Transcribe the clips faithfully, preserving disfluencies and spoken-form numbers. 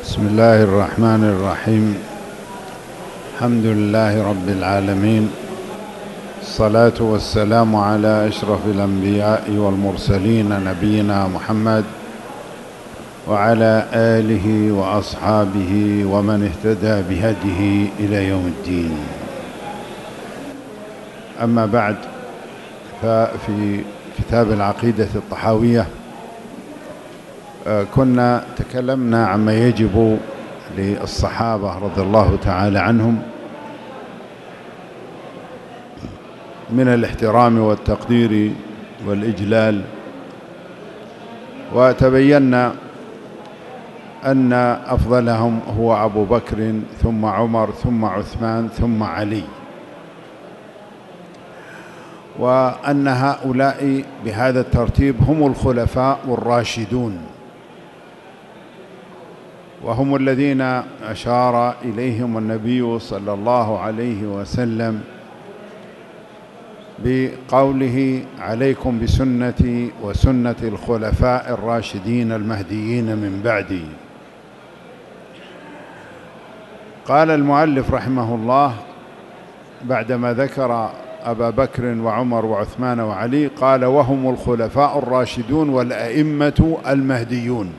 بسم الله الرحمن الرحيم. الحمد لله رب العالمين، الصلاة والسلام على أشرف الأنبياء والمرسلين نبينا محمد وعلى آله وأصحابه ومن اهتدى بهديه إلى يوم الدين. أما بعد، ففي كتاب العقيدة الطحاوية كنا تكلمنا عما يجب للصحابة رضي الله تعالى عنهم من الاحترام والتقدير والإجلال، وتبينا أن أفضلهم هو أبو بكر ثم عمر ثم عثمان ثم علي، وأن هؤلاء بهذا الترتيب هم الخلفاء الراشدون، وهم الذين أشار إليهم النبي صلى الله عليه وسلم بقوله: عليكم بسنتي وسنة الخلفاء الراشدين المهديين من بعدي. قال المؤلف رحمه الله بعدما ذكر أبا بكر وعمر وعثمان وعلي، قال: وهم الخلفاء الراشدون والأئمة المهديون،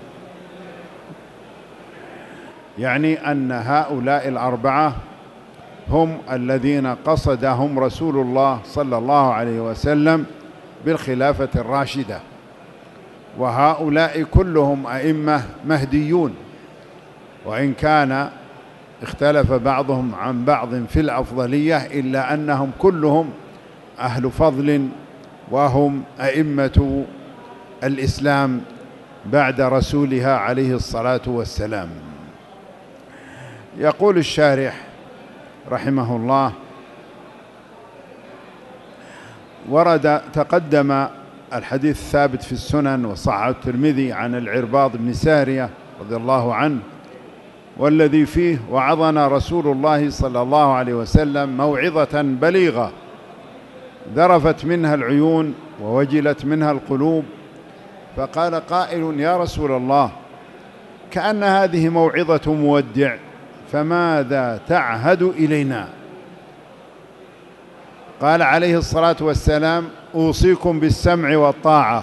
يعني أن هؤلاء الأربعة هم الذين قصدهم رسول الله صلى الله عليه وسلم بالخلافة الراشدة، وهؤلاء كلهم أئمة مهديون، وإن كان اختلف بعضهم عن بعض في الأفضلية، إلا أنهم كلهم أهل فضل، وهم أئمة الإسلام بعد رسولها عليه الصلاة والسلام. يقول الشارح رحمه الله: ورد تقدم الحديث الثابت في السنن وصححه الترمذي عن العرباض بن سارية رضي الله عنه، والذي فيه: وعظنا رسول الله صلى الله عليه وسلم موعظة بليغة ذرفت منها العيون ووجلت منها القلوب، فقال قائل: يا رسول الله، كأن هذه موعظة مودع، فماذا تعهد إلينا؟ قال عليه الصلاة والسلام: أوصيكم بالسمع والطاعة،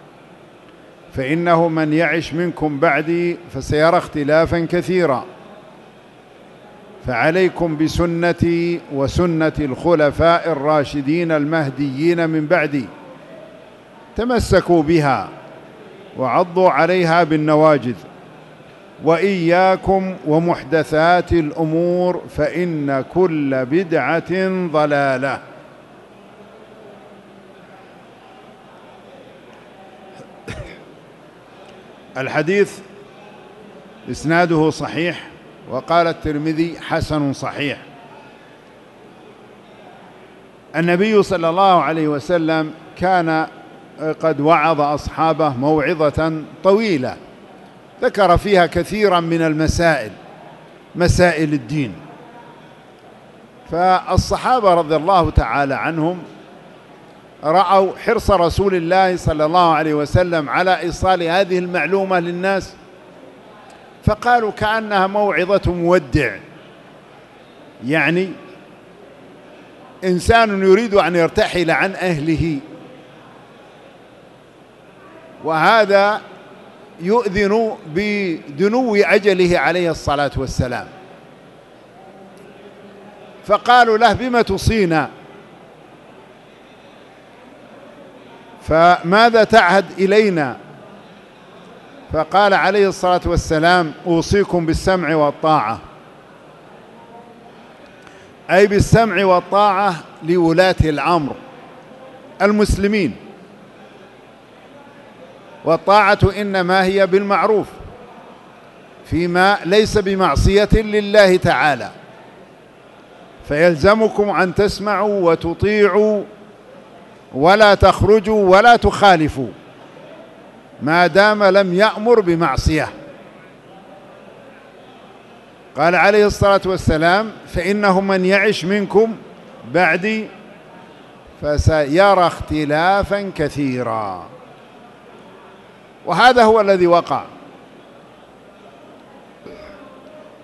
فإنه من يعش منكم بعدي فسيرى اختلافا كثيرا، فعليكم بسنتي وسنة الخلفاء الراشدين المهديين من بعدي، تمسكوا بها وعضوا عليها بالنواجذ، وإياكم ومحدثات الأمور، فإن كل بدعة ضلالة. الحديث إسناده صحيح، وقال الترمذي: حسن صحيح. النبي صلى الله عليه وسلم كان قد وعظ أصحابه موعظة طويلة ذكر فيها كثيرا من المسائل، مسائل الدين، فالصحابة رضي الله تعالى عنهم رأوا حرص رسول الله صلى الله عليه وسلم على إيصال هذه المعلومة للناس، فقالوا كأنها موعظة مودع، يعني إنسان يريد أن يرتحل عن أهله، وهذا يؤذن بدنو أجله عليه الصلاة والسلام، فقالوا له: بما توصينا؟ فماذا تعهد إلينا؟ فقال عليه الصلاة والسلام: أوصيكم بالسمع والطاعة، أي بالسمع والطاعة لولاة الأمر المسلمين، والطاعة إنما هي بالمعروف فيما ليس بمعصية لله تعالى، فيلزمكم أن تسمعوا وتطيعوا ولا تخرجوا ولا تخالفوا ما دام لم يأمر بمعصية. قال عليه الصلاة والسلام: فإنه من يعش منكم بعدي فسيرى اختلافا كثيرا. وهذا هو الذي وقع،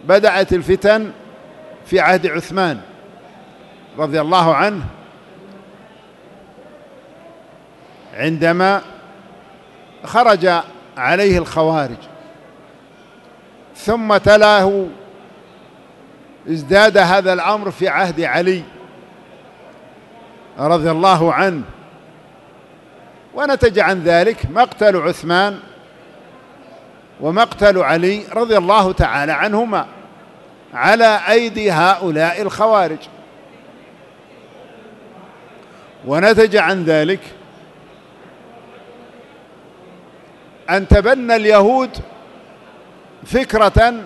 بدأت الفتن في عهد عثمان رضي الله عنه، عندما خرج عليه الخوارج، ثم تلاه ازداد هذا الأمر في عهد علي رضي الله عنه، ونتج عن ذلك مقتل عثمان ومقتل علي رضي الله تعالى عنهما على أيدي هؤلاء الخوارج. ونتج عن ذلك أن تبنى اليهود فكرة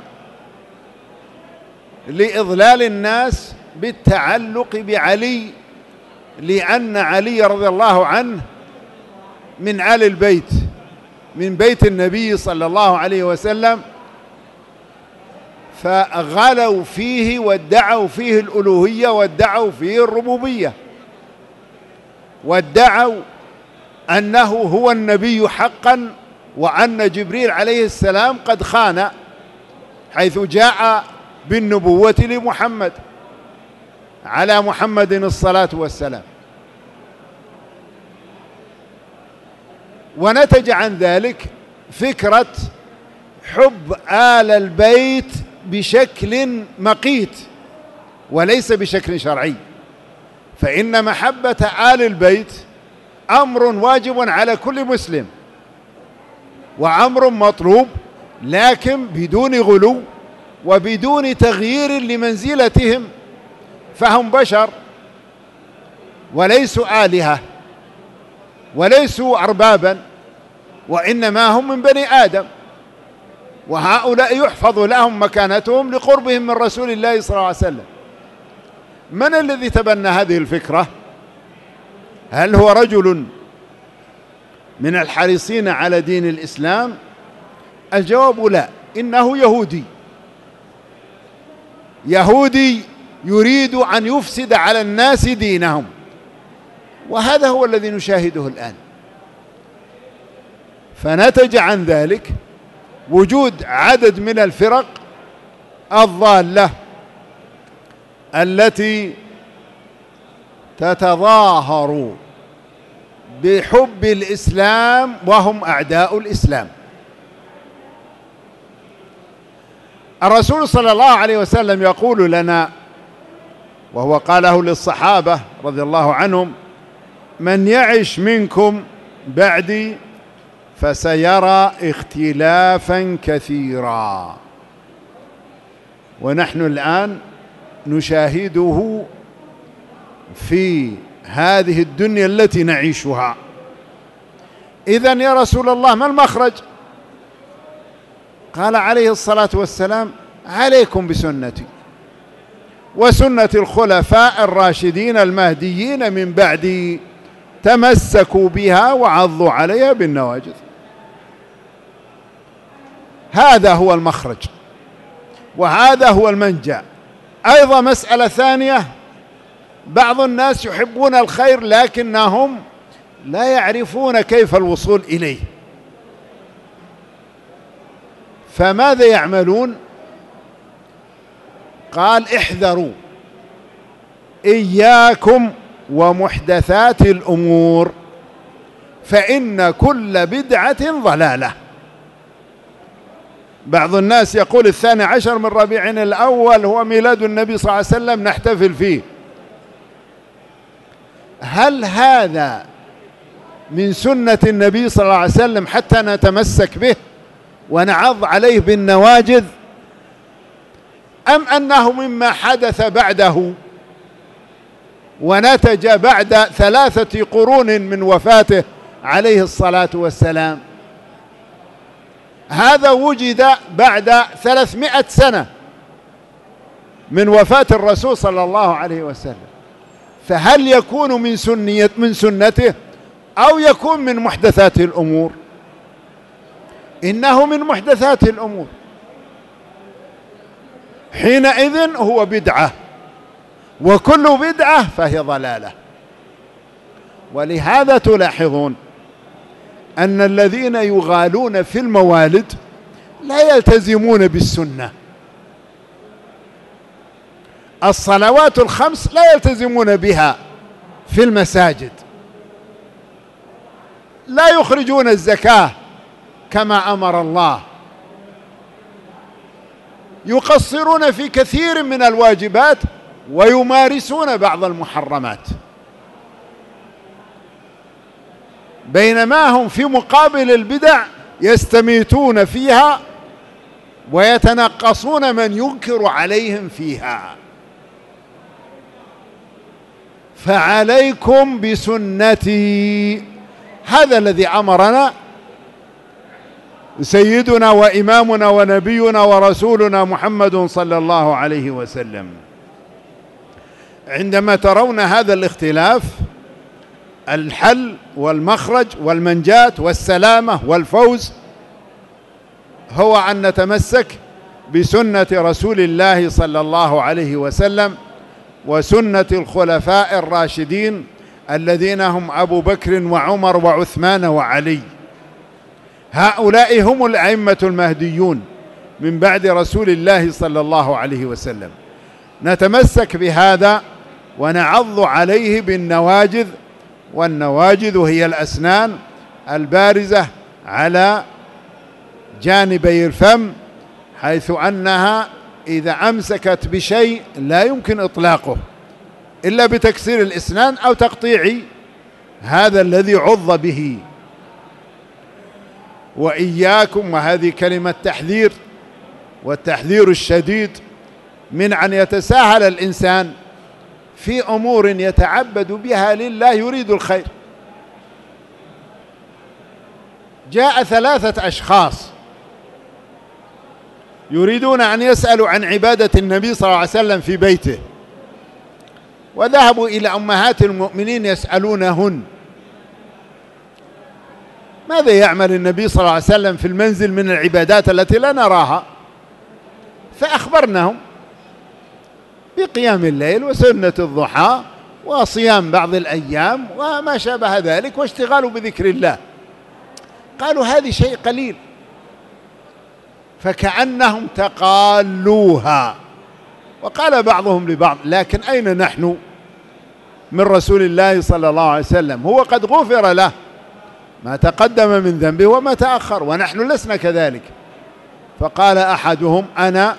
لإضلال الناس بالتعلق بعلي، لأن علي رضي الله عنه من آل البيت، من بيت النبي صلى الله عليه وسلم، فغلوا فيه وادعوا فيه الألوهية وادعوا فيه الربوبية، وادعوا أنه هو النبي حقا، وأن جبريل عليه السلام قد خان حيث جاء بالنبوة لمحمد على محمد الصلاة والسلام. ونتج عن ذلك فكرة حب آل البيت بشكل مقيت وليس بشكل شرعي، فإن محبة آل البيت أمر واجب على كل مسلم وأمر مطلوب، لكن بدون غلو وبدون تغيير لمنزلتهم، فهم بشر وليسوا آلهة وليسوا أربابا، وإنما هم من بني آدم، وهؤلاء يحفظ لهم مكانتهم لقربهم من رسول الله صلى الله عليه وسلم. من الذي تبنى هذه الفكرة؟ هل هو رجل من الحريصين على دين الإسلام؟ الجواب لا، إنه يهودي يهودي يريد أن يفسد على الناس دينهم، وهذا هو الذي نشاهده الآن. فنتج عن ذلك وجود عدد من الفرق الضالة التي تتظاهر بحب الإسلام وهم أعداء الإسلام. الرسول صلى الله عليه وسلم يقول لنا، وهو قاله للصحابة رضي الله عنهم: من يعش منكم بعدي فسيرى اختلافا كثيرا. ونحن الآن نشاهده في هذه الدنيا التي نعيشها. إذن يا رسول الله ما المخرج؟ قال عليه الصلاة والسلام: عليكم بسنتي وسنة الخلفاء الراشدين المهديين من بعدي، تمسكوا بها وعضوا عليها بالنواجذ. هذا هو المخرج وهذا هو المنجا. أيضا مسألة ثانية، بعض الناس يحبون الخير لكنهم لا يعرفون كيف الوصول إليه، فماذا يعملون؟ قال: احذروا إياكم ومحدثات الأمور فإن كل بدعة ضلالة. بعض الناس يقول الثاني عشر من ربيع الأول هو ميلاد النبي صلى الله عليه وسلم نحتفل فيه. هل هذا من سنة النبي صلى الله عليه وسلم حتى نتمسك به ونعض عليه بالنواجذ، أم أنه مما حدث بعده ونتج بعد ثلاثة قرون من وفاته عليه الصلاة والسلام؟ هذا وجد بعد ثلاثمائة سنة من وفاة الرسول صلى الله عليه وسلم، فهل يكون من سنية من سنته أو يكون من محدثات الأمور؟ إنه من محدثات الأمور، حينئذ هو بدعة، وكل بدعة فهي ضلالة. ولهذا تلاحظون أن الذين يغالون في الموالد لا يلتزمون بالسنة، الصلوات الخمس لا يلتزمون بها في المساجد، لا يخرجون الزكاة كما أمر الله، يقصرون في كثير من الواجبات ويمارسون بعض المحرمات، بينما هم في مقابل البدع يستميتون فيها ويتنقصون من ينكر عليهم فيها. فعليكم بسنتي، هذا الذي أمرنا سيدنا وإمامنا ونبينا ورسولنا محمد صلى الله عليه وسلم. عندما ترون هذا الاختلاف، الحل والمخرج والمنجاة والسلامة والفوز هو أن نتمسك بسنة رسول الله صلى الله عليه وسلم وسنة الخلفاء الراشدين الذين هم أبو بكر وعمر وعثمان وعلي. هؤلاء هم الأئمة المهديون من بعد رسول الله صلى الله عليه وسلم. نتمسك بهذا ونعض عليه بالنواجذ، والنواجذ هي الأسنان البارزة على جانبي الفم، حيث أنها إذا أمسكت بشيء لا يمكن إطلاقه إلا بتكسير الأسنان أو تقطيع هذا الذي عض به. وإياكم، وهذه كلمة تحذير، والتحذير الشديد من أن يتساهل الإنسان في أمور يتعبد بها لله يريد الخير. جاء ثلاثة أشخاص يريدون أن يسألوا عن عبادة النبي صلى الله عليه وسلم في بيته، وذهبوا إلى أمهات المؤمنين يسألونهن ماذا يعمل النبي صلى الله عليه وسلم في المنزل من العبادات التي لا نراها، فأخبرنهم بقيام الليل وسنة الضحى وصيام بعض الأيام وما شابه ذلك واشتغالوا بذكر الله. قالوا هذه شيء قليل، فكأنهم تقالوها. وقال بعضهم لبعض لكن أين نحن من رسول الله صلى الله عليه وسلم؟ هو قد غفر له ما تقدم من ذنبه وما تأخر، ونحن لسنا كذلك. فقال أحدهم أنا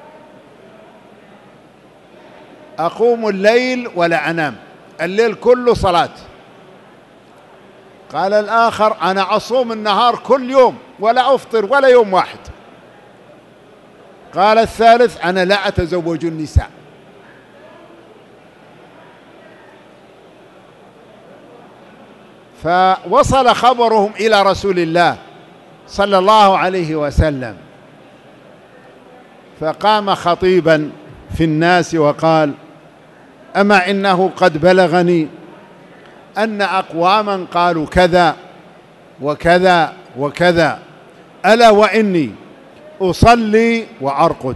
أقوم الليل ولا أنام، الليل كله صلاة. قال الآخر أنا أصوم النهار كل يوم ولا أفطر ولا يوم واحد. قال الثالث أنا لا أتزوج النساء. فوصل خبرهم إلى رسول الله صلى الله عليه وسلم، فقام خطيبا في الناس وقال أما إنه قد بلغني أن أقواما قالوا كذا وكذا وكذا، ألا وإني أصلي وأرقد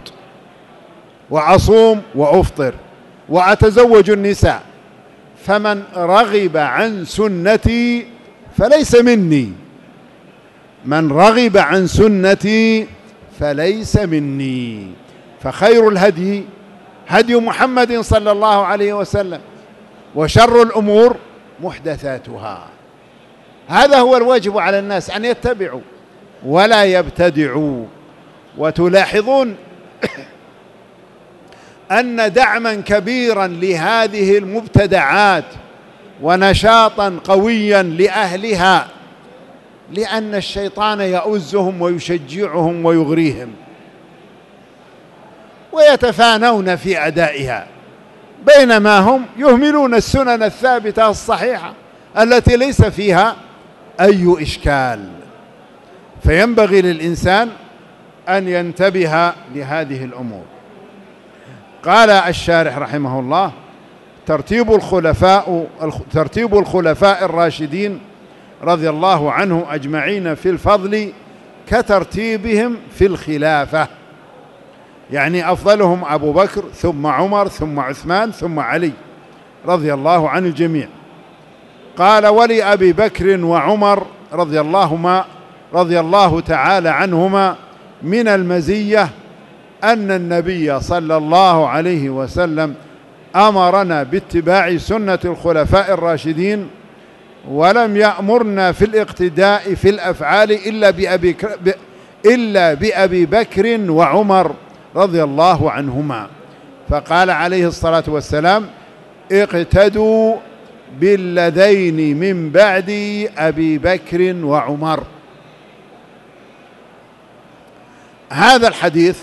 وأصوم وأفطر وأتزوج النساء، فمن رغب عن سنتي فليس مني، من رغب عن سنتي فليس مني. فخير الهدي هدي محمد صلى الله عليه وسلم، وشر الأمور محدثاتها. هذا هو الواجب على الناس أن يتبعوا ولا يبتدعوا. وتلاحظون أن دعما كبيرا لهذه المبتدعات ونشاطا قويا لأهلها لأن الشيطان يؤزهم ويشجعهم ويغريهم ويتفانون في أدائها، بينما هم يهملون السنن الثابتة الصحيحة التي ليس فيها أي إشكال. فينبغي للإنسان أن ينتبه لهذه الأمور. قال الشارح رحمه الله ترتيب الخلفاء ترتيب الخلفاء الراشدين رضي الله عنه أجمعين في الفضل كترتيبهم في الخلافة، يعني أفضلهم أبو بكر ثم عمر ثم عثمان ثم علي رضي الله عن الجميع. قال ولأبي بكر وعمر رضي الله ما رضي الله تعالى عنهما من المزية أن النبي صلى الله عليه وسلم أمرنا باتباع سنة الخلفاء الراشدين، ولم يأمرنا في الاقتداء في الأفعال إلا بأبي, إلا بأبي بكر وعمر رضي الله عنهما. فقال عليه الصلاة والسلام: اقتدوا بالذين من بعد أبي بكر وعمر. هذا الحديث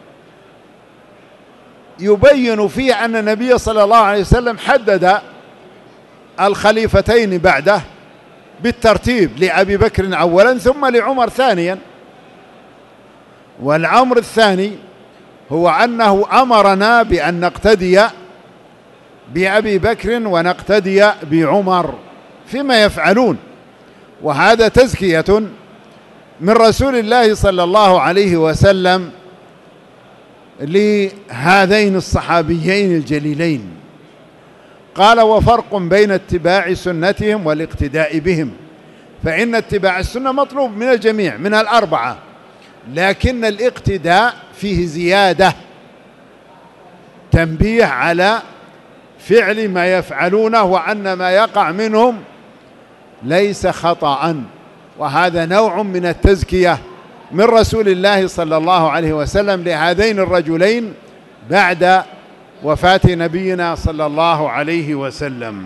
يبين فيه أن النبي صلى الله عليه وسلم حدد الخليفتين بعده بالترتيب، لأبي بكر أولا ثم لعمر ثانيا. والأمر الثاني هو أنه أمرنا بأن نقتدي بأبي بكر ونقتدي بعمر فيما يفعلون، وهذا تزكية من رسول الله صلى الله عليه وسلم لهذين الصحابيين الجليلين. قال: وفرق بين اتباع سنتهم والاقتداء بهم، فإن اتباع السنة مطلوب من الجميع من الأربعة، لكن الاقتداء فيه زيادة، تنبيه على فعل ما يفعلونه وأن ما يقع منهم ليس خطأ، وهذا نوع من التزكية من رسول الله صلى الله عليه وسلم لهذين الرجلين بعد وفاة نبينا صلى الله عليه وسلم.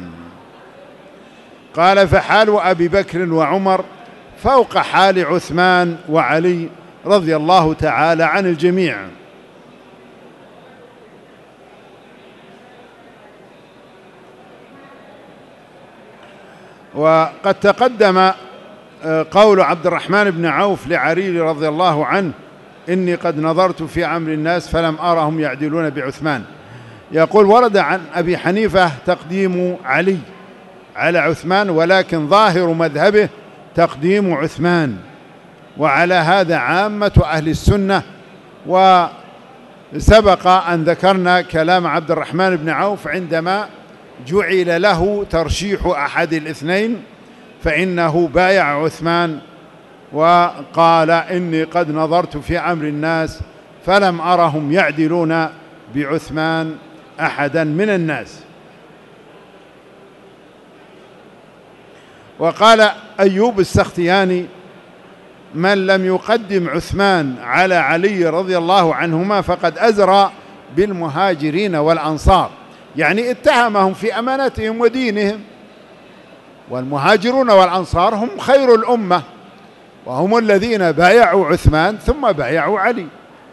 قال: فحال أبي بكر وعمر فوق حال عثمان وعلي رضي الله تعالى عن الجميع. وقد تقدم قول عبد الرحمن بن عوف لعريري رضي الله عنه: إني قد نظرت في أمر الناس فلم أرهم يعدلون بعثمان. يقول: ورد عن أبي حنيفة تقديم علي على عثمان، ولكن ظاهر مذهبه تقديم عثمان، وعلى هذا عامة أهل السنة. وسبق أن ذكرنا كلام عبد الرحمن بن عوف عندما جعل له ترشيح أحد الاثنين، فإنه بايع عثمان وقال: إني قد نظرت في أمر الناس فلم أرهم يعدلون بعثمان أحدا من الناس. وقال أيوب السختياني: من لم يقدم عثمان على علي رضي الله عنهما فقد أزرى بالمهاجرين والأنصار، يعني اتهمهم في أمانتهم ودينهم. والمهاجرون والأنصار هم خير الأمة، وهم الذين بايعوا عثمان ثم بايعوا علي،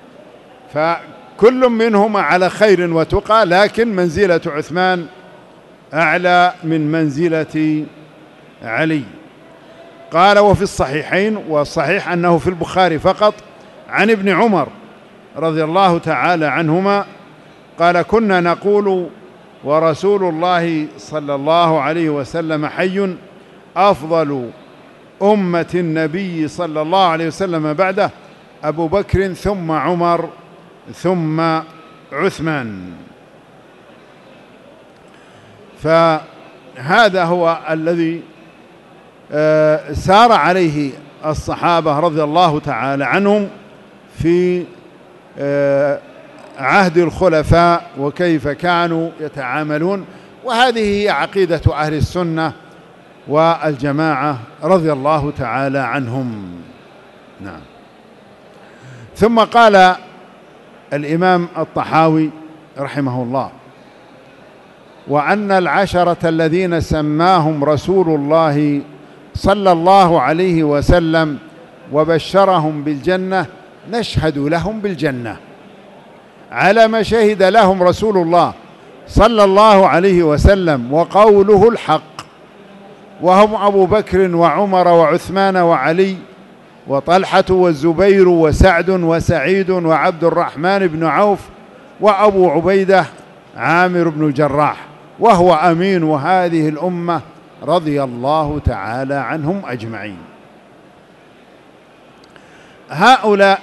فكل منهما على خير وتقى، لكن منزلة عثمان أعلى من منزلة علي. قال: وفي الصحيحين، والصحيح أنه في البخاري فقط، عن ابن عمر رضي الله تعالى عنهما قال: كنا نقول ورسول الله صلى الله عليه وسلم حي أفضل أمة النبي صلى الله عليه وسلم بعده أبو بكر ثم عمر ثم عثمان. فهذا هو الذي سار عليه الصحابة رضي الله تعالى عنهم في عهد الخلفاء وكيف كانوا يتعاملون، وهذه هي عقيدة أهل السنة والجماعة رضي الله تعالى عنهم. نعم. ثم قال الإمام الطحاوي رحمه الله: وأن العشرة الذين سماهم رسول الله صلى الله عليه وسلم وبشرهم بالجنة نشهد لهم بالجنة على ما شهد لهم رسول الله صلى الله عليه وسلم وقوله الحق، وهم أبو بكر وعمر وعثمان وعلي وطلحة والزبير وسعد وسعيد وعبد الرحمن بن عوف وأبو عبيدة عامر بن الجراح، وهو أمين هذه الأمة رضي الله تعالى عنهم أجمعين. هؤلاء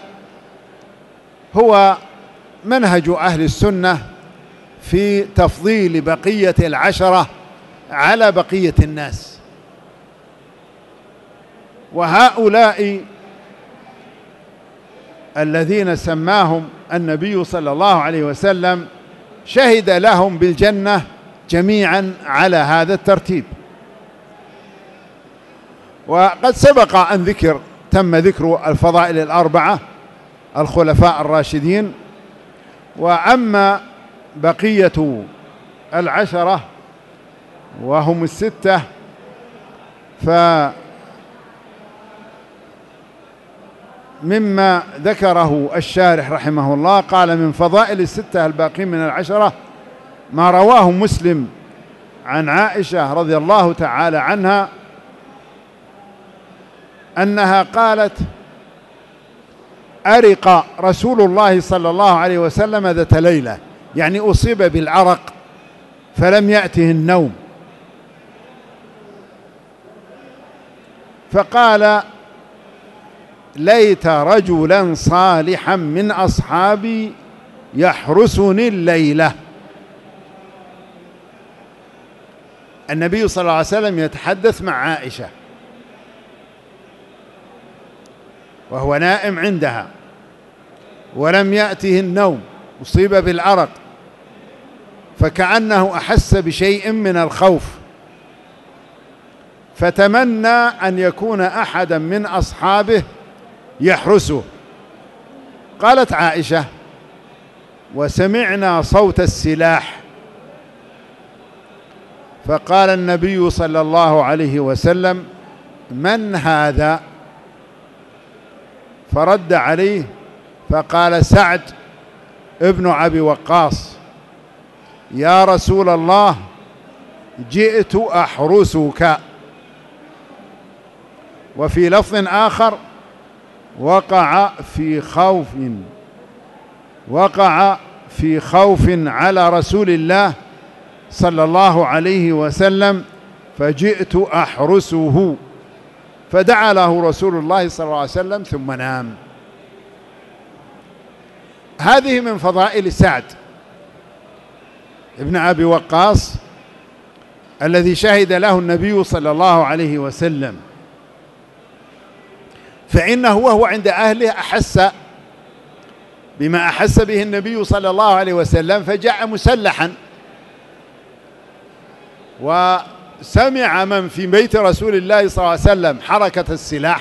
هو منهج أهل السنة في تفضيل بقية العشرة على بقية الناس، وهؤلاء الذين سماهم النبي صلى الله عليه وسلم شهد لهم بالجنة جميعا على هذا الترتيب. وقد سبق أن ذكر تم ذكر الفضائل الأربعة الخلفاء الراشدين. وأما بقية العشرة وهم الستة فمما ذكره الشارح رحمه الله قال: من فضائل الستة الباقين من العشرة ما رواه مسلم عن عائشة رضي الله تعالى عنها أنها قالت: أرق رسول الله صلى الله عليه وسلم ذات ليلة، يعني أصيب بالعرق فلم يأته النوم، فقال: ليت رجلا صالحا من أصحابي يحرسني الليلة. النبي صلى الله عليه وسلم يتحدث مع عائشة وهو نائم عندها ولم يأته النوم، أصيب بالعرق، فكأنه أحس بشيء من الخوف، فتمنى أن يكون أحدا من أصحابه يحرسه. قالت عائشة: وسمعنا صوت السلاح، فقال النبي صلى الله عليه وسلم: من هذا؟ فرد عليه فقال: سعد ابن أبي وقاص. يا رسول الله، جئت أحرسك. وفي لفظ آخر: وقع في خوف وقع في خوف على رسول الله صلى الله عليه وسلم فجئت أحرسه، فدعا له رسول الله صلى الله عليه وسلم ثم نام. هذه من فضائل سعد ابن أبي وقاص الذي شهد له النبي صلى الله عليه وسلم، فإنه وهو عند أهله أحس بما أحس به النبي صلى الله عليه وسلم، فجاء مسلحا، وسمع من في بيت رسول الله صلى الله عليه وسلم حركة السلاح،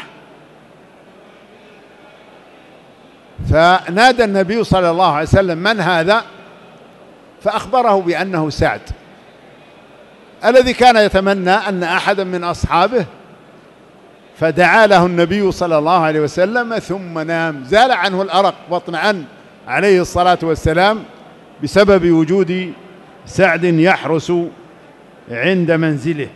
فنادى النبي صلى الله عليه وسلم: من هذا؟ فأخبره بأنه سعد الذي كان يتمنى أن أحدا من أصحابه، فدعا له النبي صلى الله عليه وسلم ثم نام، زال عنه الأرق واطمأن عليه الصلاة والسلام بسبب وجود سعد يحرس عند منزله.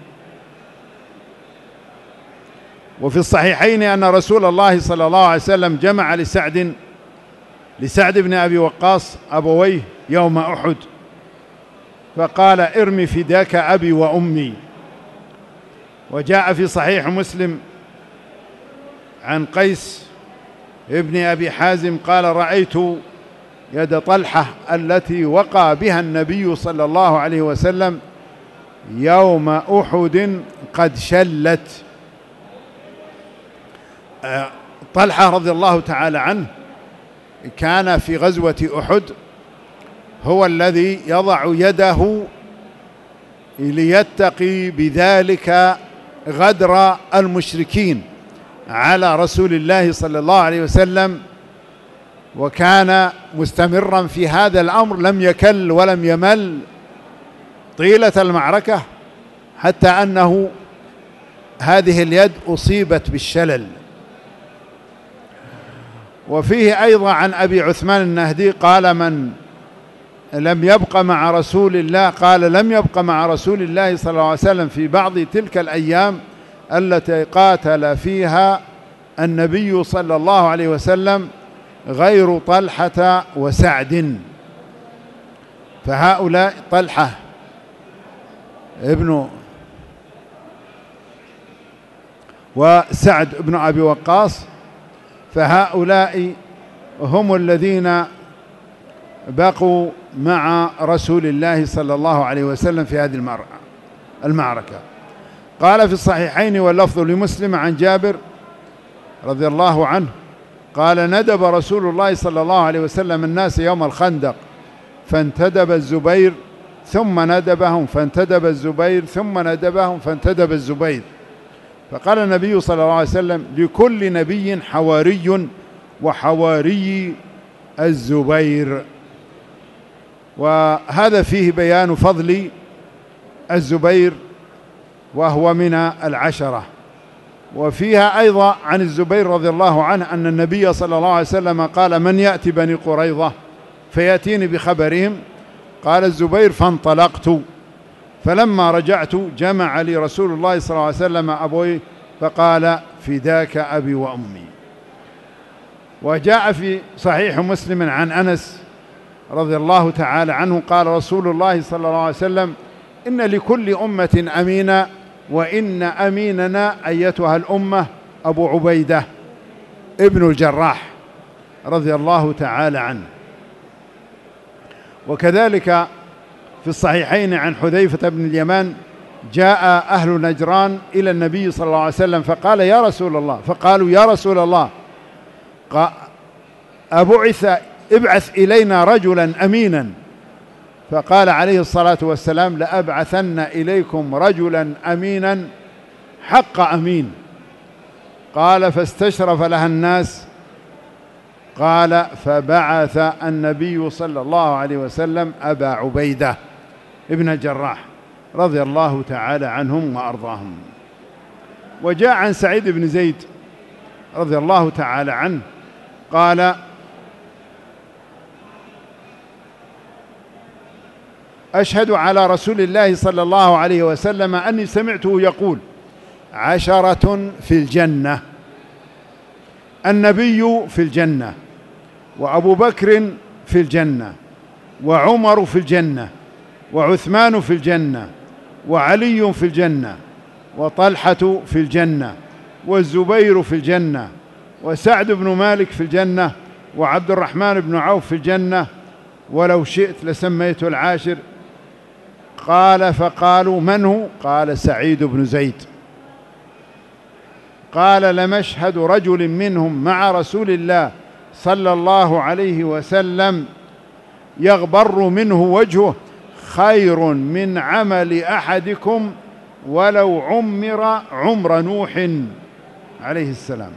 وفي الصحيحين أن رسول الله صلى الله عليه وسلم جمع لسعد لسعد بن أبي وقاص أبويه يوم أحد، فقال: ارمي فداك أبي وأمي. وجاء في صحيح مسلم عن قيس ابن أبي حازم قال: رأيت يد طلحة التي وقع بها النبي صلى الله عليه وسلم يوم أحد قد شلت. طلحة رضي الله تعالى عنه كان في غزوة أحد هو الذي يضع يده ليتقي بذلك غدر المشركين على رسول الله صلى الله عليه وسلم، وكان مستمرا في هذا الأمر، لم يكل ولم يمل طيلة المعركة، حتى أنه هذه اليد أصيبت بالشلل. وفيه أيضا عن أبي عثمان النهدي قال: من لم يبق مع رسول الله قال لم يبق مع رسول الله صلى الله عليه وسلم في بعض تلك الأيام التي قاتل فيها النبي صلى الله عليه وسلم غير طلحة وسعد. فهؤلاء طلحة ابن وسعد بن أبي وقاص، فهؤلاء هم الذين بقوا مع رسول الله صلى الله عليه وسلم في هذه المعركة. قال في الصحيحين واللفظ لمسلم عن جابر رضي الله عنه قال: ندب رسول الله صلى الله عليه وسلم الناس يوم الخندق فانتدب الزبير ثم ندبهم فانتدب الزبير ثم ندبهم فانتدب الزبير. فقال النبي صلى الله عليه وسلم: لكل نبي حواري وحواري الزبير. وهذا فيه بيان فضل الزبير وهو من العشرة. وفيها أيضا عن الزبير رضي الله عنه أن النبي صلى الله عليه وسلم قال: من يأتي بني قريظة فيأتيني بخبرهم؟ قال الزبير: فانطلقت، فلما رجعت جمع لي رسول الله صلى الله عليه وسلم أبوي فقال: فداك أبي وأمي. وجاء في صحيح مسلم عن أنس رضي الله تعالى عنه قال رسول الله صلى الله عليه وسلم: إن لكل أمة أمينا، وإن أميننا أيتها الأمة أبو عبيدة ابن الجراح رضي الله تعالى عنه. وكذلك في الصحيحين عن حذيفة بن اليمان: جاء أهل نجران إلى النبي صلى الله عليه وسلم فقال: يا رسول الله، فقالوا: يا رسول الله، أبعث ابعث إلينا رجلا أمينا؟ فقال عليه الصلاة والسلام: لأبعثن إليكم رجلا أمينا حق أمين. قال: فاستشرف لها الناس. قال: فبعث النبي صلى الله عليه وسلم أبا عبيدة ابن الجراح رضي الله تعالى عنهم وأرضاهم. وجاء عن سعيد بن زيد رضي الله تعالى عنه قال: أشهد على رسول الله صلى الله عليه وسلم أني سمعته يقول: عشرة في الجنة، النبي في الجنة، وأبو بكر في الجنة، وعمر في الجنة، وعثمان في الجنة، وعلي في الجنة، وطلحة في الجنة، والزبير في الجنة، وسعد بن مالك في الجنة، وعبد الرحمن بن عوف في الجنة، ولو شئت لسميت العاشر. قال: فقالوا: من هو؟ قال: سعيد بن زيد. قال: لمشهد رجل منهم مع رسول الله صلى الله عليه وسلم يغبر منه وجهه خير من عمل أحدكم ولو عمر عمر نوح عليه السلام.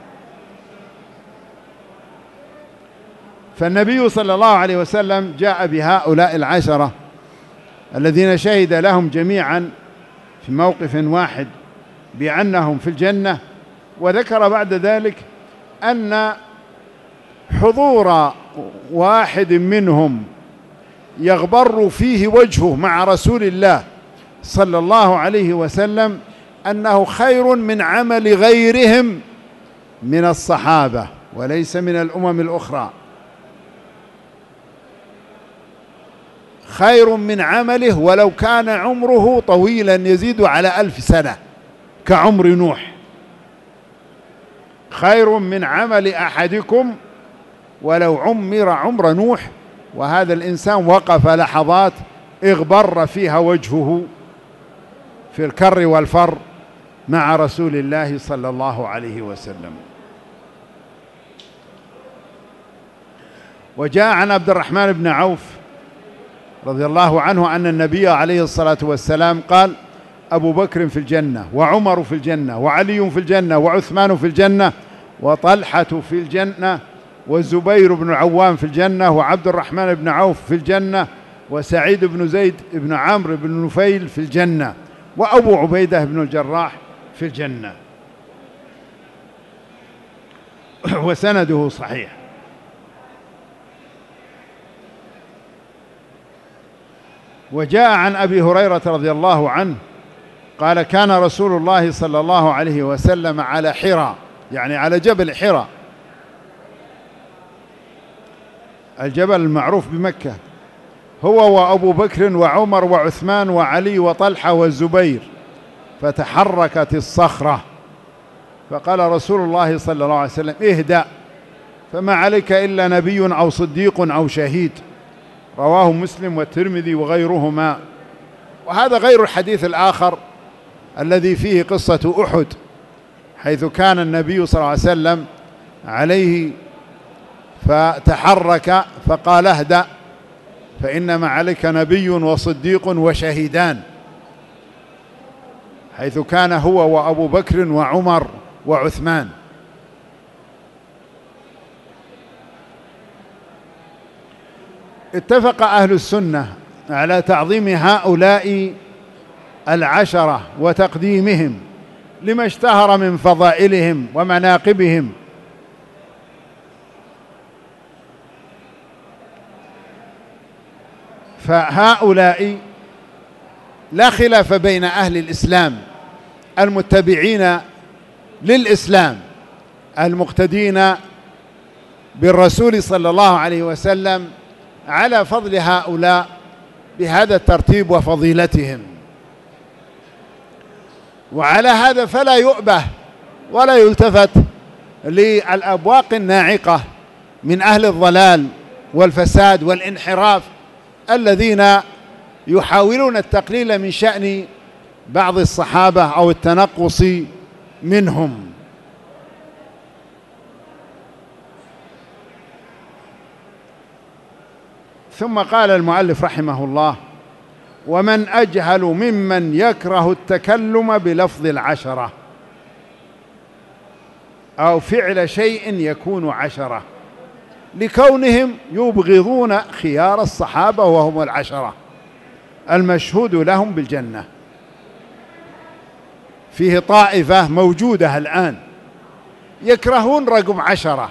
فالنبي صلى الله عليه وسلم جاء بهؤلاء العشرة الذين شهد لهم جميعا في موقف واحد بأنهم في الجنة، وذكر بعد ذلك أن حضور واحد منهم يغبر فيه وجهه مع رسول الله صلى الله عليه وسلم أنه خير من عمل غيرهم من الصحابة وليس من الأمم الأخرى، خير من عمله ولو كان عمره طويلا يزيد على ألف سنة كعمر نوح. خير من عمل أحدكم ولو عمر عمر نوح. وهذا الإنسان وقف لحظات اغبر فيها وجهه في الكر والفر مع رسول الله صلى الله عليه وسلم. وجاء عن عبد الرحمن بن عوف رضي الله عنه أن النبي عليه الصلاة والسلام قال: أبو بكر في الجنة، وعمر في الجنة، وعلي في الجنة، وعثمان في الجنة، وطلحة في الجنة، والزبير بن العوام في الجنة، وعبد الرحمن بن عوف في الجنة، وسعيد بن زيد بن عمرو بن نفيل في الجنة، وأبو عبيدة بن الجراح في الجنة. وسنده صحيح. وجاء عن أبي هريرة رضي الله عنه قال: كان رسول الله صلى الله عليه وسلم على حراء، يعني على جبل حراء، الجبل المعروف بمكة، هو وأبو بكر وعمر وعثمان وعلي وطلحة والزبير، فتحركت الصخرة، فقال رسول الله صلى الله عليه وسلم: اهدأ، فما عليك إلا نبي أو صديق أو شهيد. رواه مسلم والترمذي وغيرهما. وهذا غير الحديث الآخر الذي فيه قصة أحد، حيث كان النبي صلى الله عليه وسلم عليه فتحرك فقال اهدأ فإنما عليك نبي وصديق وشهيدان، حيث كان هو وأبو بكر وعمر وعثمان. اتفق أهل السنة على تعظيم هؤلاء العشرة وتقديمهم لما اشتهر من فضائلهم ومناقبهم. فهؤلاء لا خلاف بين أهل الإسلام المتبعين للإسلام المقتدين بالرسول صلى الله عليه وسلم على فضل هؤلاء بهذا الترتيب وفضيلتهم. وعلى هذا فلا يؤبه ولا يلتفت للأبواق الناعقة من أهل الضلال والفساد والانحراف الذين يحاولون التقليل من شأن بعض الصحابة أو التنقص منهم. ثم قال المؤلف رحمه الله: ومن أجهل ممن يكره التكلم بلفظ العشرة أو فعل شيء يكون عشرة، لكونهم يبغضون خيار الصحابة وهم العشرة المشهود لهم بالجنة. فيه طائفة موجودة الآن يكرهون رقم عشرة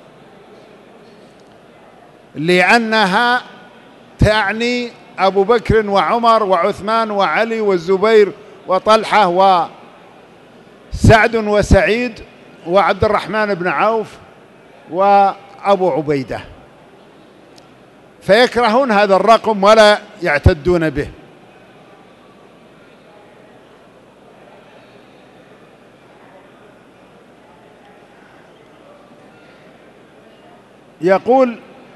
لأنها تعني أبو بكر وعمر وعثمان وعلي والزبير وطلحة وسعد وسعيد وعبد الرحمن بن عوف وأبو عبيدة، فيكرهون هذا الرقم ولا يعتدون به. يقول: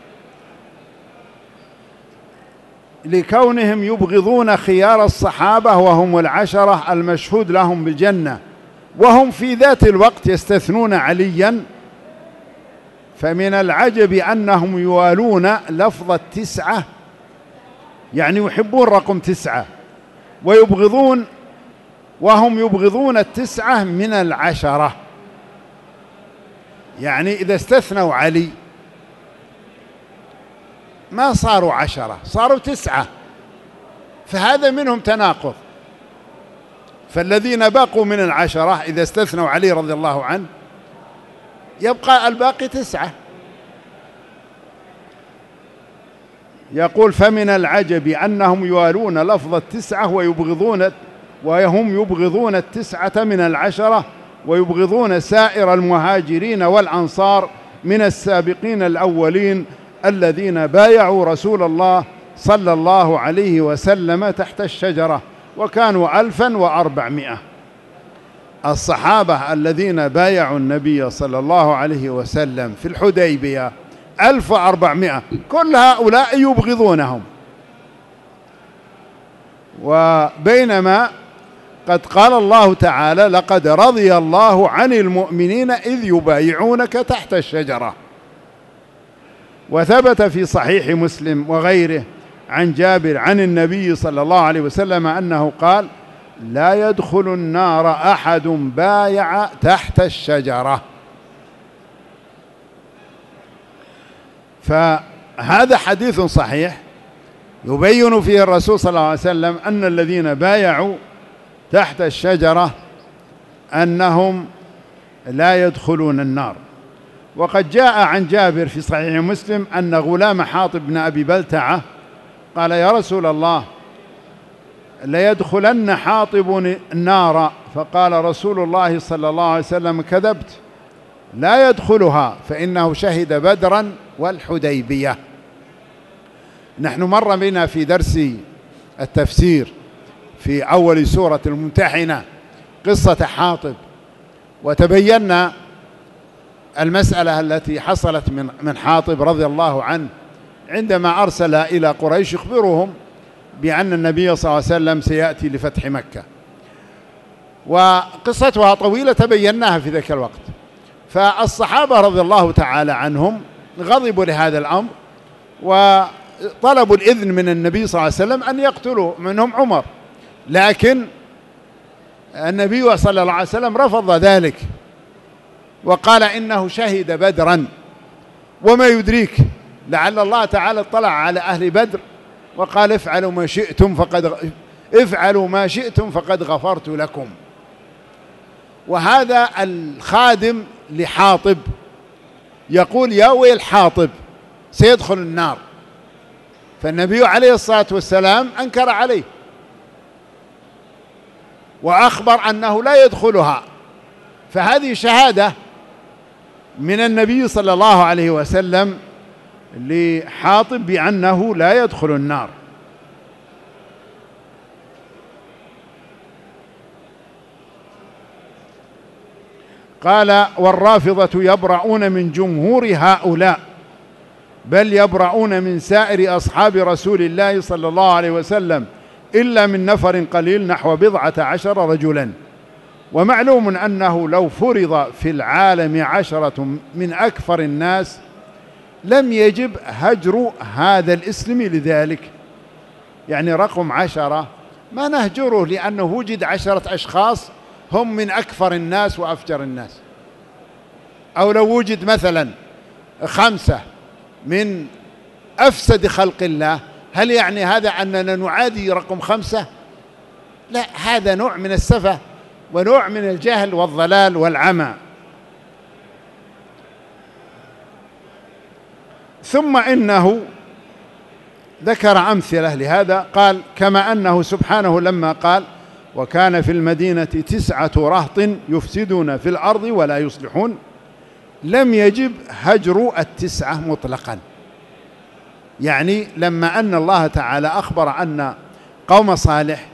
لكونهم يبغضون خيار الصحابة وهم العشرة المشهود لهم بالجنة، وهم في ذات الوقت يستثنون عليا، فمن العجب أنهم يوالون لفظ التسعة، يعني يحبون رقم تسعة، ويبغضون وهم يبغضون التسعة من العشرة. يعني إذا استثنوا علي ما صاروا عشرة، صاروا تسعة، فهذا منهم تناقض. فالذين بقوا من العشرة إذا استثنوا علي رضي الله عنه يبقى الباقي تسعة. يقول: فمن العجب أنهم يوالون لفظ التسعة ويبغضون وهم يبغضون التسعة من العشرة، ويبغضون سائر المهاجرين والأنصار من السابقين الأولين الذين بايعوا رسول الله صلى الله عليه وسلم تحت الشجرة، وكانوا ألفا وأربعمائة. الصحابة الذين بايعوا النبي صلى الله عليه وسلم في الحديبية ألف وأربعمائة، كل هؤلاء يبغضونهم. وبينما قد قال الله تعالى: لقد رضي الله عن المؤمنين إذ يبايعونك تحت الشجرة. وثبت في صحيح مسلم وغيره عن جابر عن النبي صلى الله عليه وسلم أنه قال: لا يدخل النار أحد بايع تحت الشجرة. فهذا حديث صحيح يبين فيه الرسول صلى الله عليه وسلم أن الذين بايعوا تحت الشجرة أنهم لا يدخلون النار. وقد جاء عن جابر في صحيح مسلم أن غلام حاطب بن أبي بلتعة قال: يا رسول الله، ليدخلن حاطب النار. فقال رسول الله صلى الله عليه وسلم: كذبت، لا يدخلها فإنه شهد بدرا والحديبية. نحن مر بنا في درس التفسير في أول سورة الممتحنة قصة حاطب، وتبينا المسألة التي حصلت من من حاطب رضي الله عنه عندما أرسل إلى قريش يخبرهم بأن النبي صلى الله عليه وسلم سيأتي لفتح مكة، وقصتها طويلة تبيناها في ذاك الوقت. فالصحابة رضي الله تعالى عنهم غضبوا لهذا الأمر وطلبوا الإذن من النبي صلى الله عليه وسلم أن يقتلوا، منهم عمر، لكن النبي صلى الله عليه وسلم رفض ذلك وقال إنه شهد بدرا، وما يدريك لعل الله تعالى اطلع على أهل بدر وقال افعلوا ما شئتم فقد افعلوا ما شئتم فقد غفرت لكم. وهذا الخادم لحاطب يقول يا ويل حاطب سيدخل النار، فالنبي عليه الصلاة والسلام أنكر عليه وأخبر أنه لا يدخلها، فهذه شهادة من النبي صلى الله عليه وسلم لحاطب بأنه لا يدخل النار. قال والرافضة يبرؤون من جمهور هؤلاء، بل يبرؤون من سائر أصحاب رسول الله صلى الله عليه وسلم إلا من نفر قليل نحو بضعة عشر رجلا. ومعلوم أنه لو فرض في العالم عشرة من أكثر الناس لم يجب هجر هذا الاسم لذلك، يعني رقم عشرة ما نهجره لأنه وجد عشرة أشخاص هم من أكثر الناس وأفجر الناس، أو لو وجد مثلا خمسة من أفسد خلق الله، هل يعني هذا أننا نعادي رقم خمسة؟ لا، هذا نوع من السفة ونوع من الجهل والضلال والعمى. ثم إنه ذكر أمثلة لهذا، قال كما أنه سبحانه لما قال وكان في المدينة تسعة رهط يفسدون في الأرض ولا يصلحون، لم يجب هجر التسعة مطلقا. يعني لما أن الله تعالى أخبر أن قوم صالح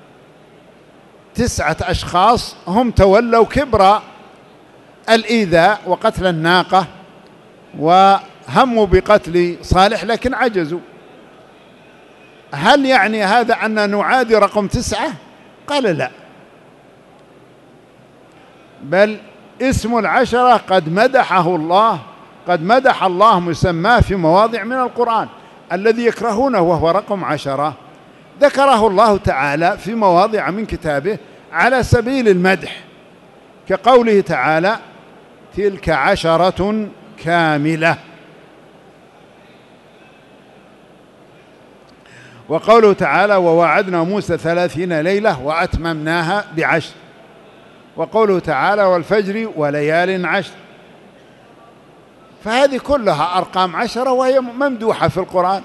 تسعة أشخاص هم تولوا كبر الإيذاء وقتل الناقة وهموا بقتل صالح لكن عجزوا، هل يعني هذا أن نعادي رقم تسعة؟ قال لا، بل اسم العشرة قد مدحه الله، قد مدح الله مسماه في مواضع من القرآن، الذي يكرهونه وهو رقم عشرة ذكره الله تعالى في مواضع من كتابه على سبيل المدح، كقوله تعالى تلك عشرة كاملة، وقوله تعالى ووعدنا موسى ثلاثين ليلة وأتممناها بعشر، وقوله تعالى والفجر وليال عشر. فهذه كلها أرقام عشرة وهي ممدوحة في القرآن.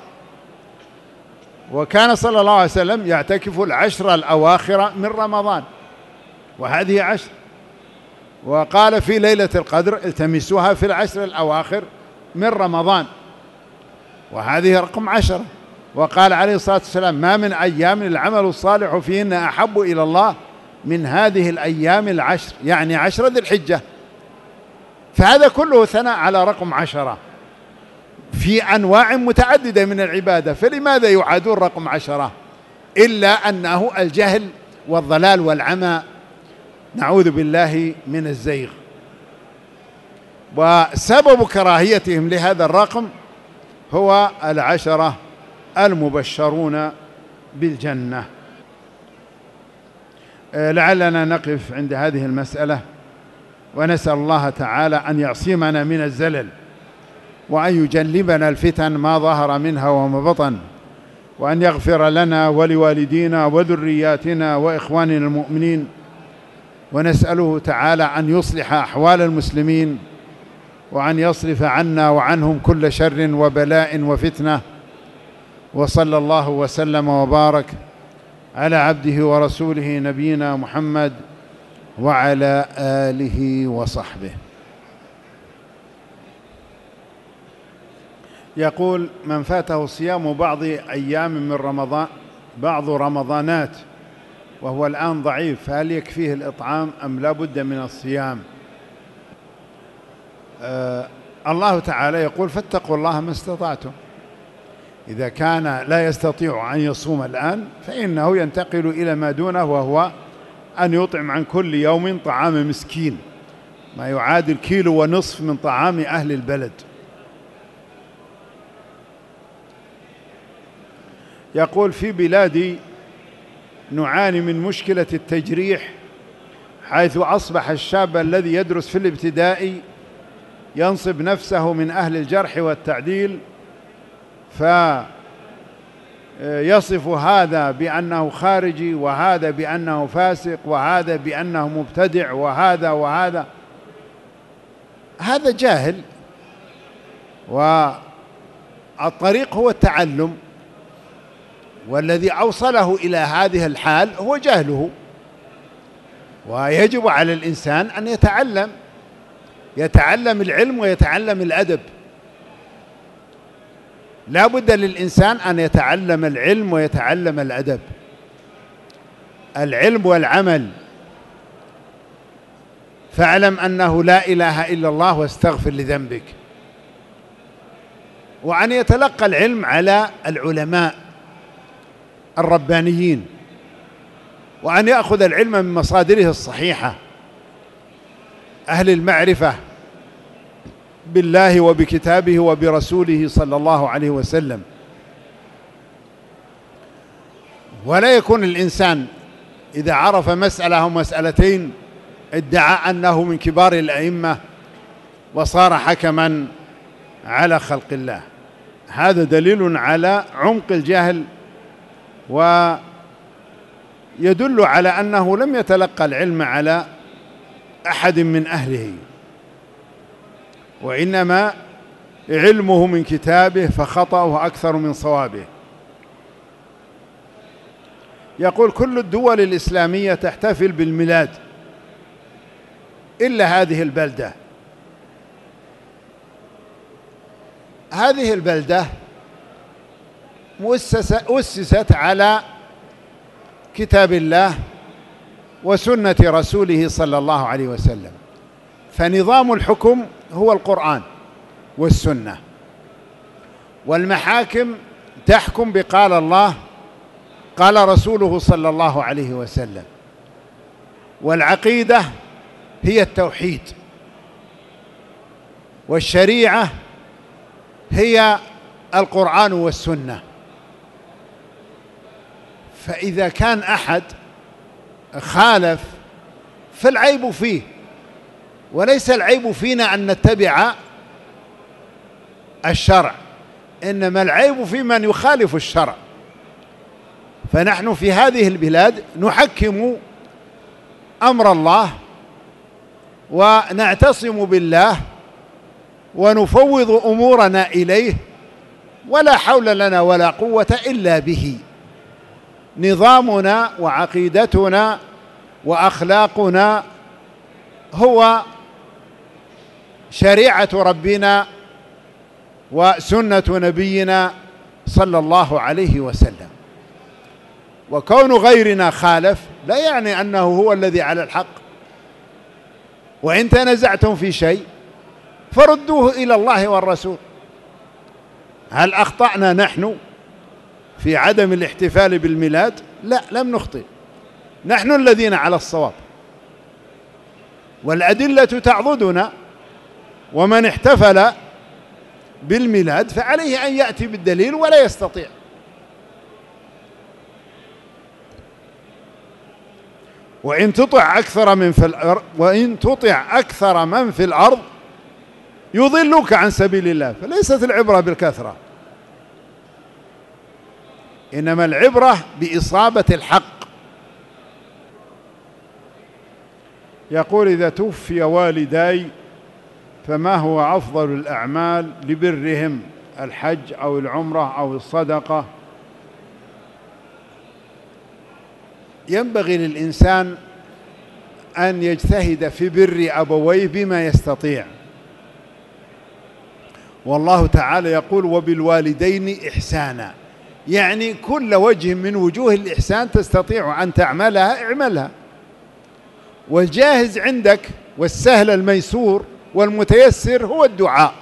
وكان صلى الله عليه وسلم يعتكف العشر الأواخر من رمضان وهذه عشر، وقال في ليلة القدر التمسوها في العشر الأواخر من رمضان وهذه رقم عشرة. وقال عليه الصلاة والسلام ما من أيام العمل الصالح فيهن أحب إلى الله من هذه الأيام العشر، يعني عشر ذي الحجة. فهذا كله ثناء على رقم عشرة في أنواع متعددة من العبادة، فلماذا يعادون رقم عشرة؟ إلا أنه الجهل والضلال والعمى، نعوذ بالله من الزيغ. وسبب كراهيتهم لهذا الرقم هو العشرة المبشرون بالجنة. لعلنا نقف عند هذه المسألة، ونسأل الله تعالى أن يعصمنا من الزلل، وأن يجنبنا الفتن ما ظهر منها وما بطن، وأن يغفر لنا ولوالدينا وذرياتنا وإخواننا المؤمنين، ونسأله تعالى أن يصلح أحوال المسلمين، وأن يصرف عنا وعنهم كل شر وبلاء وفتنة. وصلى الله وسلم وبارك على عبده ورسوله نبينا محمد وعلى آله وصحبه. يقول من فاته صيام بعض أيام من رمضان بعض رمضانات وهو الآن ضعيف، فهل يكفيه الإطعام أم لا بد من الصيام؟ آه الله تعالى يقول فاتقوا الله ما استطعتم. إذا كان لا يستطيع أن يصوم الآن فإنه ينتقل إلى ما دونه، وهو أن يطعم عن كل يوم طعام مسكين، ما يعادل كيلو ونصف من طعام أهل البلد. يقول: في بلادي نعاني من مشكلة التجريح، حيث أصبح الشاب الذي يدرس في الابتدائي ينصب نفسه من أهل الجرح والتعديل، فيصف هذا بأنه خارجي، وهذا بأنه فاسق، وهذا بأنه مبتدع، وهذا وهذا. هذا جاهل، والطريق هو التعلم، والذي أوصله إلى هذه الحال هو جهله. ويجب على الإنسان أن يتعلم يتعلم العلم ويتعلم الأدب. لا بد للإنسان أن يتعلم العلم ويتعلم الأدب. العلم والعمل. فاعلم أنه لا إله إلا الله واستغفر لذنبك. وأن يتلقى العلم على العلماء الربانيين، وأن يأخذ العلم من مصادره الصحيحة، أهل المعرفة بالله وبكتابه وبرسوله صلى الله عليه وسلم. ولا يكون الإنسان إذا عرف مسألة أو مسألتين ادعى أنه من كبار الأئمة وصار حكما على خلق الله. هذا دليل على عمق الجهل، ويدل على أنه لم يتلقى العلم على أحد من أهله، وإنما علمه من كتابه، فخطأه أكثر من صوابه. يقول: كل الدول الإسلامية تحتفل بالميلاد إلا هذه البلدة. هذه البلدة أسست على كتاب الله وسنة رسوله صلى الله عليه وسلم، فنظام الحكم هو القرآن والسنة، والمحاكم تحكم بقال الله قال رسوله صلى الله عليه وسلم، والعقيدة هي التوحيد، والشريعة هي القرآن والسنة. فإذا كان أحد خالف فالعيب فيه، وليس العيب فينا أن نتبع الشرع، إنما العيب في من يخالف الشرع. فنحن في هذه البلاد نحكم أمر الله ونعتصم بالله ونفوض أمورنا إليه، ولا حول لنا ولا قوة إلا به. نظامنا وعقيدتنا وأخلاقنا هو شريعة ربنا وسنة نبينا صلى الله عليه وسلم. وكون غيرنا خالف لا يعني أنه هو الذي على الحق. وإن تنازعتم في شيء فردوه إلى الله والرسول. هل أخطأنا نحن في عدم الاحتفال بالميلاد؟ لا، لم نخطئ، نحن الذين على الصواب، والأدلة تعضدنا. ومن احتفل بالميلاد فعليه أن يأتي بالدليل، ولا يستطيع. وإن تطع أكثر من في الأرض وإن تطع أكثر من في الأرض يضلوك عن سبيل الله. فليست العبرة بالكثرة، إنما العبرة بإصابة الحق. يقول: إذا توفي والداي فما هو أفضل الأعمال لبرهم، الحج أو العمرة أو الصدقة؟ ينبغي للإنسان أن يجتهد في بر أبويه بما يستطيع. والله تعالى يقول: وبالوالدين إحسانا، يعني كل وجه من وجوه الإحسان تستطيع أن تعملها اعملها. والجاهز عندك والسهل الميسور والمتيسر هو الدعاء.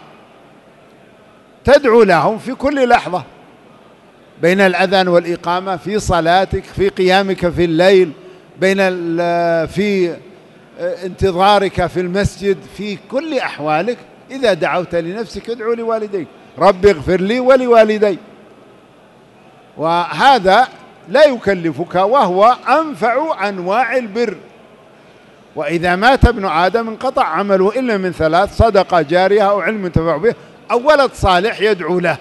تدعو لهم في كل لحظة، بين الأذان والإقامة، في صلاتك، في قيامك في الليل، بين في انتظارك في المسجد، في كل أحوالك. إذا دعوت لنفسك ادعو لوالديك: رب اغفر لي ولوالدي. وهذا لا يكلفك، وهو أنفع أنواع البر. وإذا مات ابن آدم انقطع عمله إلا من ثلاث: صدقة جارية أو علم ينتفع به أو ولد صالح يدعو له.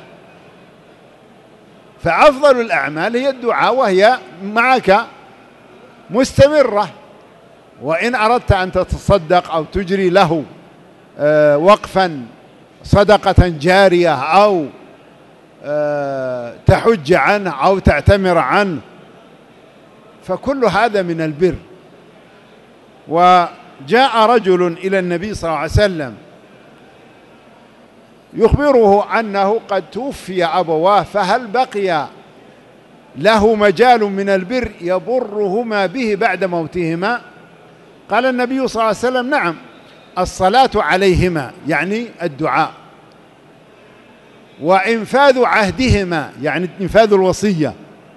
فأفضل الأعمال هي الدعاء، وهي معك مستمرة. وإن أردت أن تتصدق أو تجري له وقفا صدقة جارية أو تحج عنه أو تعتمر عنه، فكل هذا من البر. وجاء رجل إلى النبي صلى الله عليه وسلم يخبره أنه قد توفي أبواه، فهل بقي له مجال من البر يبرهما به بعد موتهما؟ قال النبي صلى الله عليه وسلم: نعم، الصلاة عليهما يعني الدعاء، وإنفاذ عهدهما يعني إنفاذ الوصية،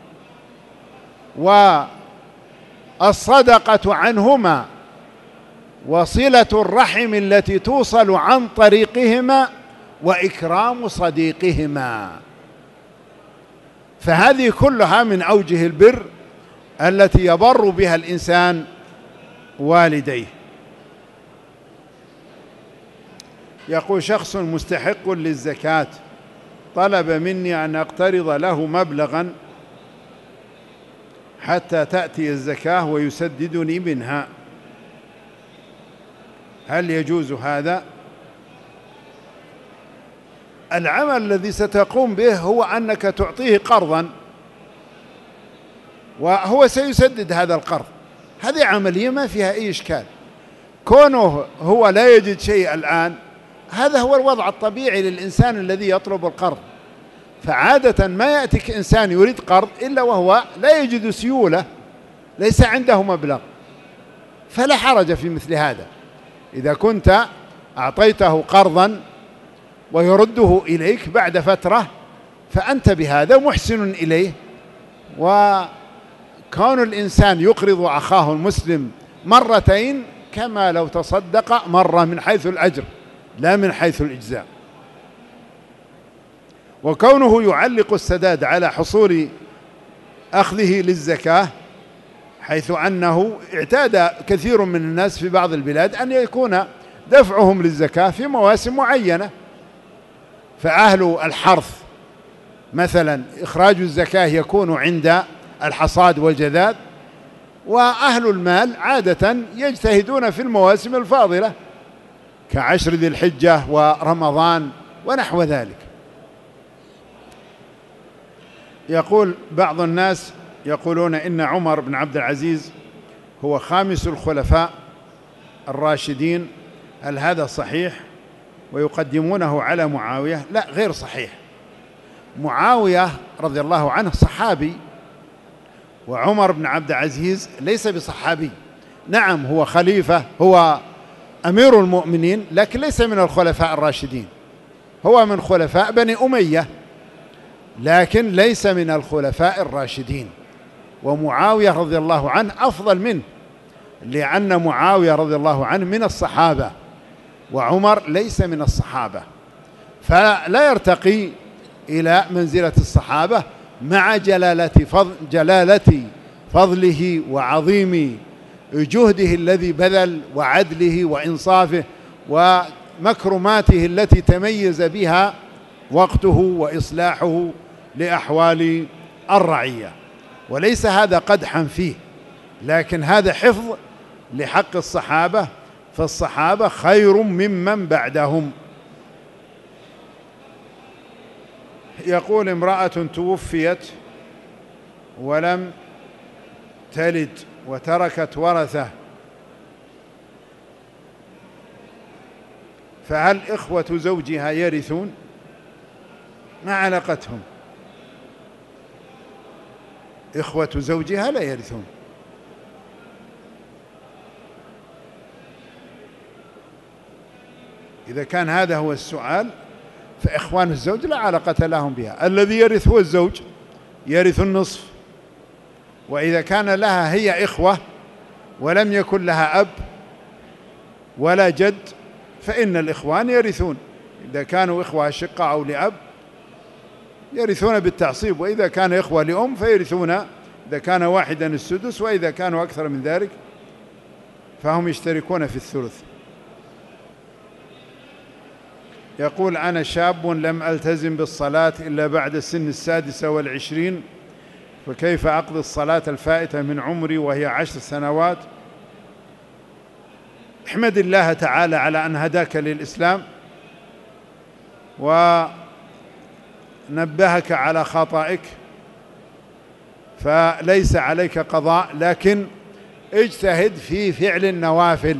والصدقة عنهما، وصلة الرحم التي توصل عن طريقهما، وإكرام صديقهما. فهذه كلها من أوجه البر التي يبر بها الإنسان والديه. يقول: شخص مستحق للزكاة طلب مني أن أقترض له مبلغا حتى تأتي الزكاة ويسددني منها، هل يجوز هذا؟ العمل الذي ستقوم به هو أنك تعطيه قرضا وهو سيسدد هذا القرض. هذه عملية ما فيها أي إشكال. كونه هو لا يجد شيء الآن، هذا هو الوضع الطبيعي للإنسان الذي يطلب القرض. فعادة ما يأتيك إنسان يريد قرض إلا وهو لا يجد سيولة، ليس عنده مبلغ، فلا حرج في مثل هذا. إذا كنت أعطيته قرضا ويرده إليك بعد فترة فأنت بهذا محسن إليه. وكون الإنسان يقرض أخاه المسلم مرتين كما لو تصدق مرة من حيث الأجر لا من حيث الإجزاء. وكونه يعلق السداد على حصول أخذه للزكاة، حيث أنه اعتاد كثير من الناس في بعض البلاد أن يكون دفعهم للزكاة في مواسم معينة. فأهل الحرث مثلا إخراج الزكاة يكون عند الحصاد والجذاذ، وأهل المال عادة يجتهدون في المواسم الفاضلة كعشر ذي الحجة ورمضان ونحو ذلك. يقول بعض الناس يقولون إن عمر بن عبد العزيز هو خامس الخلفاء الراشدين، هل هذا صحيح؟ ويقدمونه على معاوية. لا، غير صحيح. معاوية رضي الله عنه صحابي، وعمر بن عبد العزيز ليس بصحابي. نعم هو خليفة، هو أمير المؤمنين، لكن ليس من الخلفاء الراشدين، هو من خلفاء بني أمية، لكن ليس من الخلفاء الراشدين. ومعاوية رضي الله عنه أفضل منه، لأن معاوية رضي الله عنه من الصحابة وعمر ليس من الصحابة، فلا يرتقي إلى منزلة الصحابة مع جلالة فضل جلالة فضله وعظيم جهده الذي بذل وعدله وإنصافه ومكرماته التي تميز بها وقته وإصلاحه لأحوال الرعية. وليس هذا قدحا فيه، لكن هذا حفظ لحق الصحابة، فالصحابة خير ممن بعدهم. يقول: امرأة توفيت ولم تلد وتركت ورثة، فهل إخوة زوجها يرثون؟ ما علاقتهم؟ إخوة زوجها لا يرثون. إذا كان هذا هو السؤال فإخوان الزوج لا علاقة لهم بها. الذي يرث هو الزوج، يرث النصف. وإذا كان لها هي إخوة ولم يكن لها أب ولا جد فإن الإخوان يرثون. إذا كانوا إخوة أشقة أو لأب يرثون بالتعصيب، وإذا كان إخوة لأم فيرثون إذا كان واحدا السدس، وإذا كانوا أكثر من ذلك فهم يشتركون في الثلث. يقول: أنا شاب لم ألتزم بالصلاة إلا بعد السن السادسة والعشرين، فكيف أقضي الصلاة الفائتة من عمري وهي عشر سنوات؟ احمد الله تعالى على أن هداك للإسلام ونبهك على خطائك، فليس عليك قضاء، لكن اجتهد في فعل النوافل،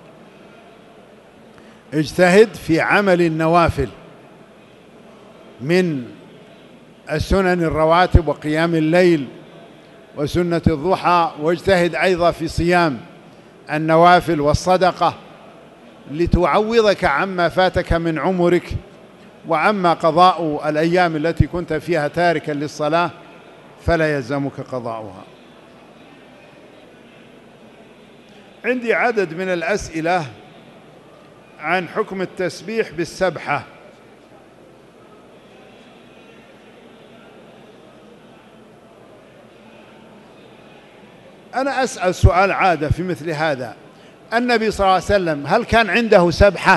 اجتهد في عمل النوافل من السنن الرواتب وقيام الليل وسنة الضحى، واجتهد أيضا في صيام النوافل والصدقة لتعوضك عما فاتك من عمرك، وعما قضاء الأيام التي كنت فيها تاركا للصلاة فلا يلزمك قضاؤها. عندي عدد من الأسئلة عن حكم التسبيح بالسبحة. أنا أسأل سؤال عادة في مثل هذا: النبي صلى الله عليه وسلم هل كان عنده سبحة؟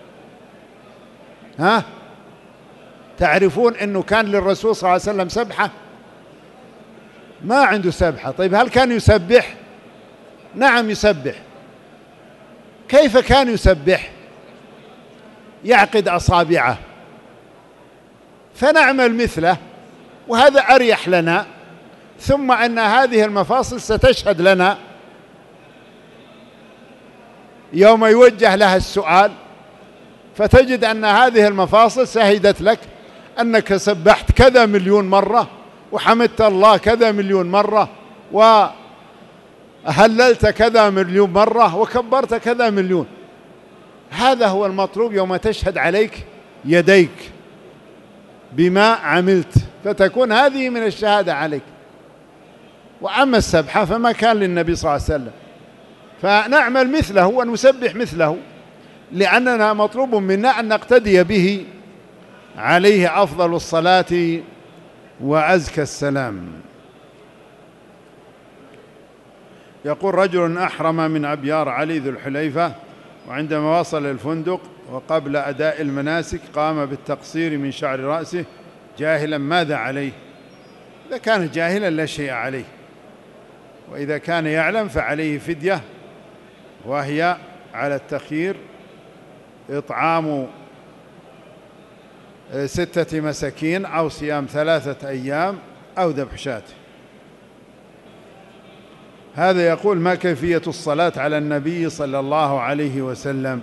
ها؟ تعرفون أنه كان للرسول صلى الله عليه وسلم سبحة؟ ما عنده سبحة. طيب هل كان يسبح؟ نعم يسبح. كيف كان يسبح؟ يعقد أصابعه، فنعمل مثله، وهذا أريح لنا، ثم أن هذه المفاصل ستشهد لنا يوم يوجه لها السؤال، فتجد أن هذه المفاصل شهدت لك أنك سبحت كذا مليون مرة، وحمدت الله كذا مليون مرة، وهللت كذا مليون مرة، وكبرت كذا مليون. هذا هو المطلوب يوم تشهد عليك يديك بما عملت، فتكون هذه من الشهادة عليك. وأما السبحة فما كان للنبي صلى الله عليه وسلم، فنعمل مثله ونسبح مثله، لأننا مطلوب منا أن نقتدي به عليه أفضل الصلاة وأزكى السلام. يقول: رجل أحرم من أبيار علي ذو الحليفة، وعندما وصل الفندق وقبل أداء المناسك قام بالتقصير من شعر رأسه جاهلا، ماذا عليه؟ إذا كان جاهلا لا شيء عليه، وإذا كان يعلم فعليه فدية، وهي على التخيير إطعام ستة مساكين أو صيام ثلاثة أيام أو ذبح شاة. هذا يقول: ما كيفية الصلاة على النبي صلى الله عليه وسلم؟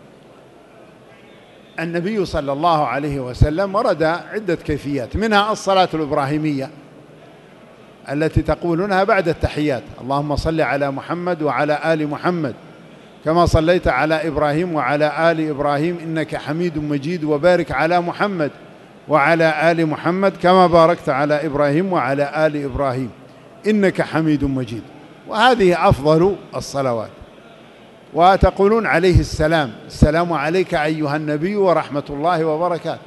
النبي صلى الله عليه وسلم ورد عدة كيفيات، منها الصلاة الإبراهيمية التي تقولونها بعد التحيات: اللهم صل على محمد وعلى آل محمد كما صليت على إبراهيم وعلى آل إبراهيم إنك حميد مجيد، وبارك على محمد وعلى آل محمد كما باركت على إبراهيم وعلى آل إبراهيم إنك حميد مجيد. وهذه أفضل الصلوات. وتقولون عليه السلام: السلام عليك أيها النبي ورحمة الله وبركاته.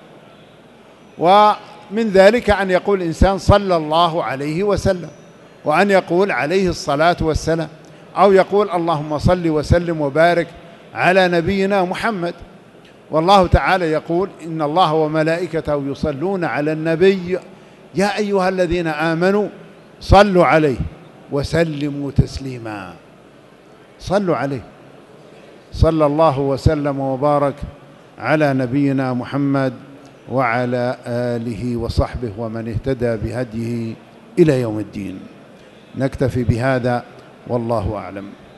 ومن ذلك أن يقول الإنسان صلى الله عليه وسلم، وأن يقول عليه الصلاة والسلام، أو يقول اللهم صل وسلم وبارك على نبينا محمد. والله تعالى يقول: إن الله وملائكته يصلون على النبي يا أيها الذين آمنوا صلوا عليه وسلموا تسليما. صلوا عليه. صلى الله وسلم وبارك على نبينا محمد وعلى آله وصحبه ومن اهتدى بهديه إلى يوم الدين. نكتفي بهذا والله أعلم.